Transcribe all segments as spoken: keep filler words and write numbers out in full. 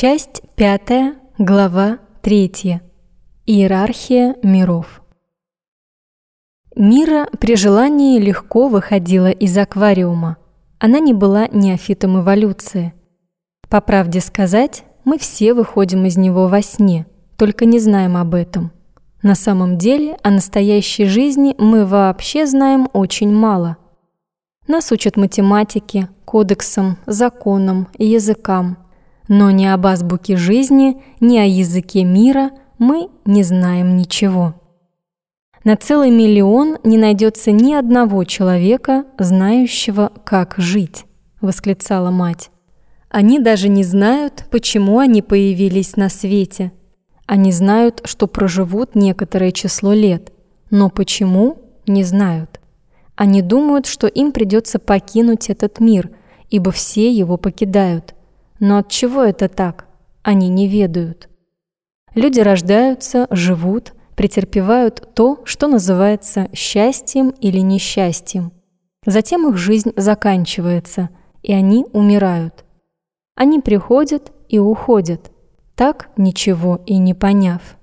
Часть пятая, глава третья. Иерархия миров. Мира при желании легко выходила из аквариума. Она не была неофитом эволюции. По правде сказать, мы все выходим из него во сне, только не знаем об этом. На самом деле, о настоящей жизни мы вообще знаем очень мало. Нас учат математике, кодексам, законам и языкам. Но ни об азбуке жизни, ни о языке мира мы не знаем ничего. На целый миллион не найдется ни одного человека, знающего, как жить, восклицала мать. Они даже не знают, почему они появились на свете. Они знают, что проживут некоторое число лет, но почему – не знают. Они думают, что им придется покинуть этот мир, ибо все его покидают. Но от чего это так? Они не ведают. Люди рождаются, живут, претерпевают то, что называется счастьем или несчастьем. Затем их жизнь заканчивается, и они умирают. Они приходят и уходят, так ничего и не поняв.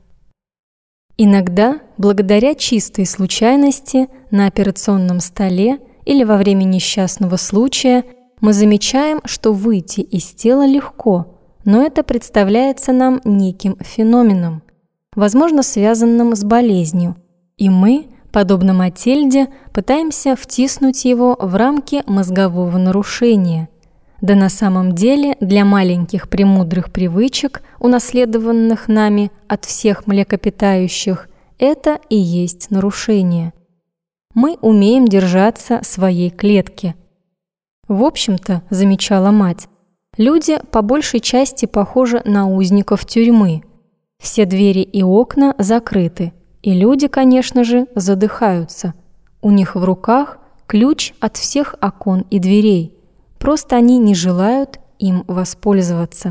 Иногда, благодаря чистой случайности, на операционном столе или во время несчастного случая мы замечаем, что выйти из тела легко, но это представляется нам неким феноменом, возможно, связанным с болезнью, и мы, подобно Матильде, пытаемся втиснуть его в рамки мозгового нарушения. Да на самом деле для маленьких премудрых привычек, унаследованных нами от всех млекопитающих, это и есть нарушение. Мы умеем держаться своей клетки. В общем-то, замечала мать, люди по большей части похожи на узников тюрьмы. Все двери и окна закрыты, и люди, конечно же, задыхаются. У них в руках ключ от всех окон и дверей, просто они не желают им воспользоваться.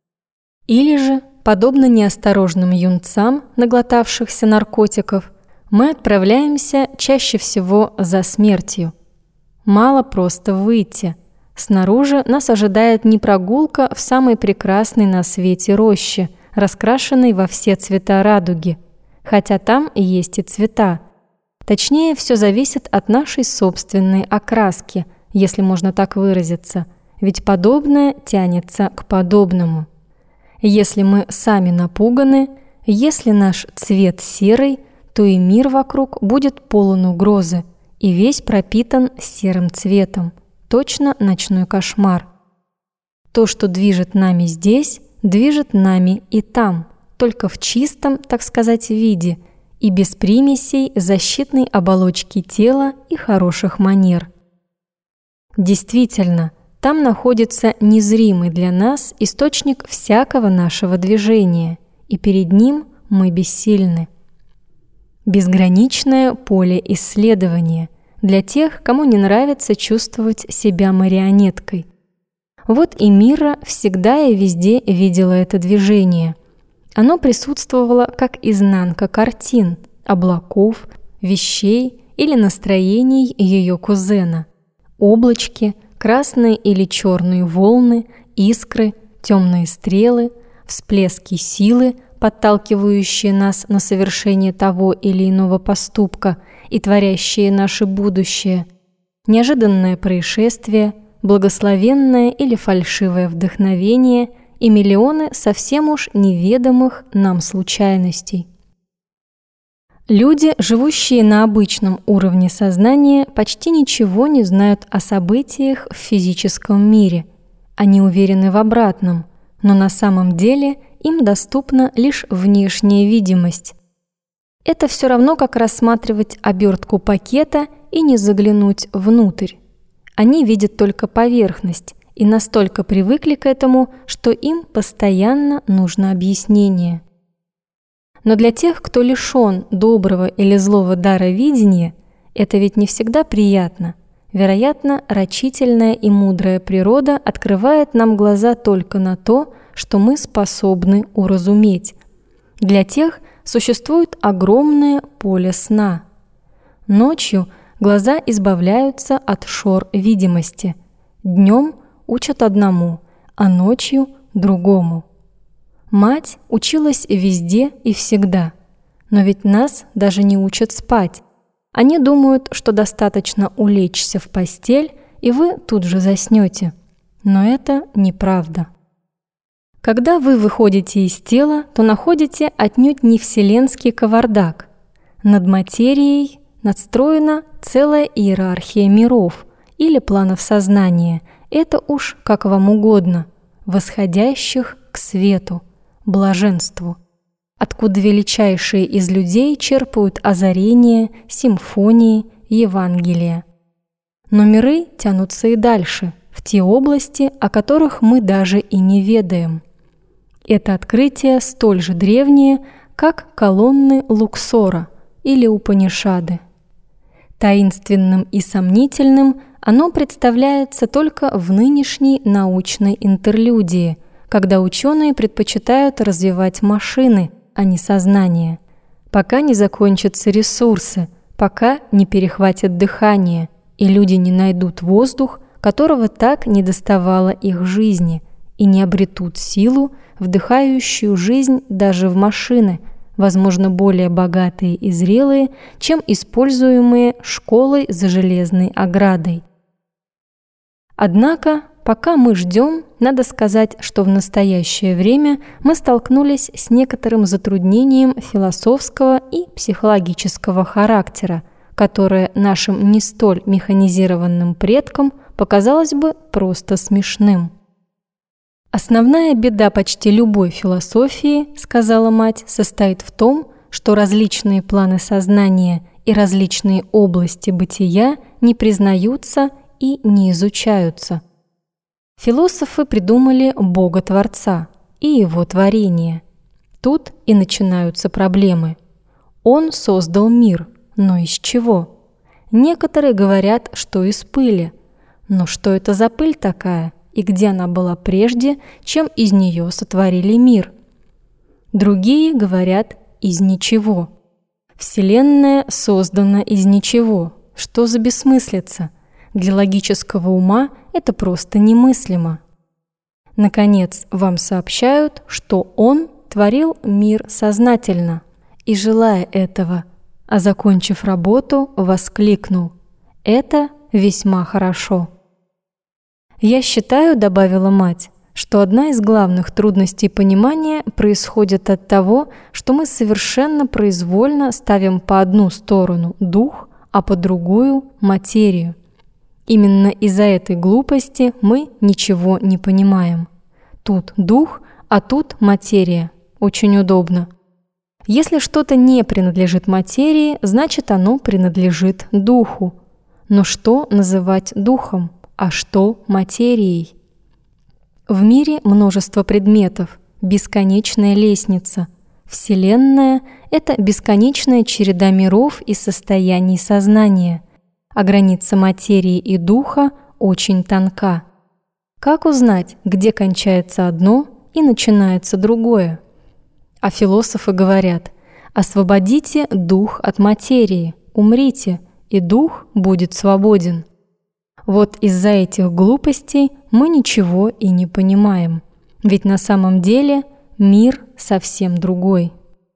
Или же, подобно неосторожным юнцам, наглотавшихся наркотиков, мы отправляемся чаще всего за смертью. Мало просто выйти. Снаружи нас ожидает не прогулка в самой прекрасной на свете роще, раскрашенной во все цвета радуги, хотя там и есть и цвета. Точнее, все зависит от нашей собственной окраски, если можно так выразиться, ведь подобное тянется к подобному. Если мы сами напуганы, если наш цвет серый, то и мир вокруг будет полон угрозы, и весь пропитан серым цветом, точно ночной кошмар. То, что движет нами здесь, движет нами и там, только в чистом, так сказать, виде, и без примесей защитной оболочки тела и хороших манер. Действительно, там находится незримый для нас источник всякого нашего движения, и перед ним мы бессильны. Безграничное поле исследования для тех, кому не нравится чувствовать себя марионеткой. Вот и Мира всегда и везде видела это движение. Оно присутствовало как изнанка картин, облаков, вещей или настроений ее кузена. Облачки, красные или черные волны, искры, темные стрелы, всплески силы, подталкивающие нас на совершение того или иного поступка и творящие наше будущее, неожиданное происшествие, благословенное или фальшивое вдохновение и миллионы совсем уж неведомых нам случайностей. Люди, живущие на обычном уровне сознания, почти ничего не знают о событиях в физическом мире. Они уверены в обратном, но на самом деле им доступна лишь внешняя видимость. Это все равно, как рассматривать обертку пакета и не заглянуть внутрь. Они видят только поверхность и настолько привыкли к этому, что им постоянно нужно объяснение. Но для тех, кто лишен доброго или злого дара видения, это ведь не всегда приятно. Вероятно, рачительная и мудрая природа открывает нам глаза только на то, что мы способны уразуметь. Для тех существует огромное поле сна. Ночью глаза избавляются от шор видимости. Днем учат одному, а ночью – другому. Мать училась везде и всегда. Но ведь нас даже не учат спать. Они думают, что достаточно улечься в постель, и вы тут же заснете. Но это неправда. Когда вы выходите из тела, то находите отнюдь не вселенский кавардак. Над материей надстроена целая иерархия миров или планов сознания. Это уж как вам угодно, восходящих к свету, блаженству, откуда величайшие из людей черпают озарения, симфонии, Евангелия. Но миры тянутся и дальше, в те области, о которых мы даже и не ведаем. Это открытие столь же древнее, как колонны Луксора или Упанишады. Таинственным и сомнительным оно представляется только в нынешней научной интерлюдии, когда ученые предпочитают развивать машины, а не сознание, пока не закончатся ресурсы, пока не перехватят дыхание, и люди не найдут воздух, которого так недоставало их жизни, и не обретут силу, вдыхающую жизнь даже в машины, возможно, более богатые и зрелые, чем используемые школой за железной оградой. Однако, пока мы ждем, надо сказать, что в настоящее время мы столкнулись с некоторым затруднением философского и психологического характера, которое нашим не столь механизированным предкам показалось бы просто смешным. «Основная беда почти любой философии, — сказала мать, — состоит в том, что различные планы сознания и различные области бытия не признаются и не изучаются. Философы придумали Бога-творца и его творение. Тут и начинаются проблемы. Он создал мир, но из чего? Некоторые говорят, что из пыли. Но что это за пыль такая, и где она была прежде, чем из нее сотворили мир? Другие говорят из ничего. Вселенная создана из ничего. Что за бессмыслица? Для логического ума это просто немыслимо. Наконец, вам сообщают, что он творил мир сознательно и, желая этого, а закончив работу, воскликнул: «Это весьма хорошо». «Я считаю, — добавила мать, — что одна из главных трудностей понимания происходит от того, что мы совершенно произвольно ставим по одну сторону дух, а по другую — материю. Именно из-за этой глупости мы ничего не понимаем. Тут дух, а тут материя. Очень удобно. Если что-то не принадлежит материи, значит, оно принадлежит духу. Но что называть духом, а что материей? В мире множество предметов, бесконечная лестница. Вселенная — это бесконечная череда миров и состояний сознания, а граница материи и духа очень тонка. Как узнать, где кончается одно и начинается другое? А философы говорят: освободите дух от материи, умрите, и дух будет свободен. Вот из-за этих глупостей мы ничего и не понимаем, ведь на самом деле мир совсем другой.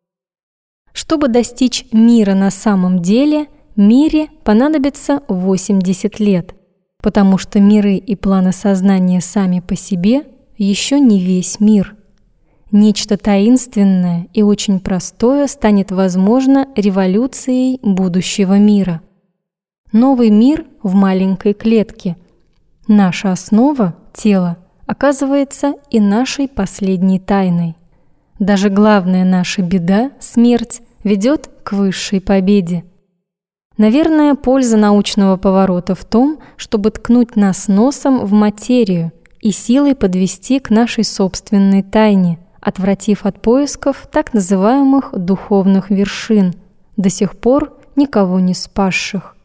Чтобы достичь мира на самом деле, мире понадобится восемьдесят лет, потому что миры и планы сознания сами по себе еще не весь мир. Нечто таинственное и очень простое станет возможно революцией будущего мира. Новый мир в маленькой клетке. Наша основа, тело, оказывается и нашей последней тайной. Даже главная наша беда, смерть, ведет к высшей победе. Наверное, польза научного поворота в том, чтобы ткнуть нас носом в материю и силой подвести к нашей собственной тайне, отвратив от поисков так называемых духовных вершин, до сих пор никого не спасших.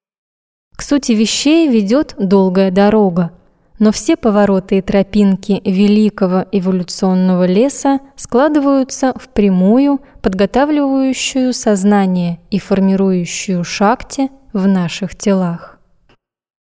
К сути вещей ведет долгая дорога, но все повороты и тропинки великого эволюционного леса складываются в прямую, подготавливающую сознание и формирующую шакти в наших телах.